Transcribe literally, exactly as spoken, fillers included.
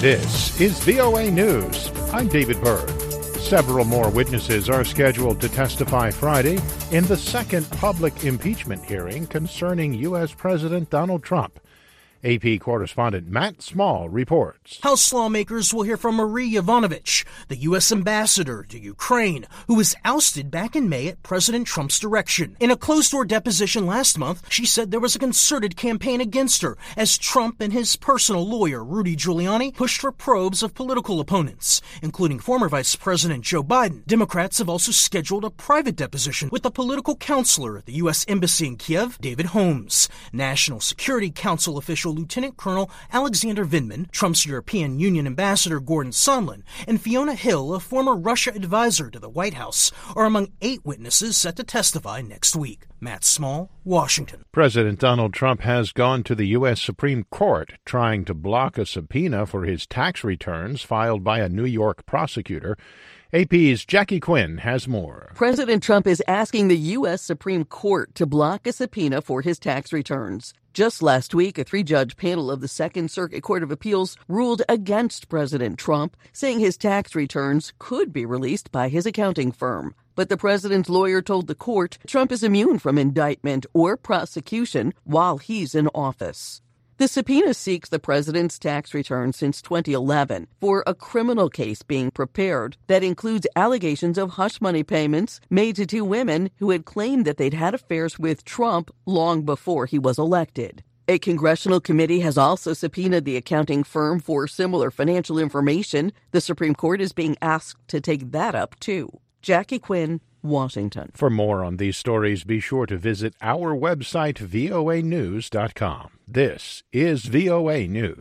This is V O A News. I'm David Byrd. Several more witnesses are scheduled to testify Friday in the second public impeachment hearing concerning U S. President Donald Trump. A P correspondent Matt Small reports. House lawmakers will hear from Marie Yovanovitch, the U S ambassador to Ukraine, who was ousted back in May at President Trump's direction. In a closed-door deposition last month, she said there was a concerted campaign against her as Trump and his personal lawyer, Rudy Giuliani, pushed for probes of political opponents, including former Vice President Joe Biden. Democrats have also scheduled a private deposition with the political counselor at the U S. Embassy in Kiev, David Holmes, National Security Council official Lieutenant Colonel Alexander Vindman, Trump's European Union Ambassador Gordon Sondland, and Fiona Hill, a former Russia advisor to the White House, are among eight witnesses set to testify next week. Matt Small, Washington. President Donald Trump has gone to the U S. Supreme Court trying to block a subpoena for his tax returns filed by a New York prosecutor. A P's Jackie Quinn has more. President Trump is asking the U S. Supreme Court to block a subpoena for his tax returns. Just last week, a three-judge panel of the Second Circuit Court of Appeals ruled against President Trump, saying his tax returns could be released by his accounting firm. But the president's lawyer told the court Trump is immune from indictment or prosecution while he's in office. The subpoena seeks the president's tax return since twenty eleven for a criminal case being prepared that includes allegations of hush money payments made to two women who had claimed that they'd had affairs with Trump long before he was elected. A congressional committee has also subpoenaed the accounting firm for similar financial information. The Supreme Court is being asked to take that up, too. Jackie Quinn, Washington. For more on these stories, be sure to visit our website, V O A news dot com. This is V O A News.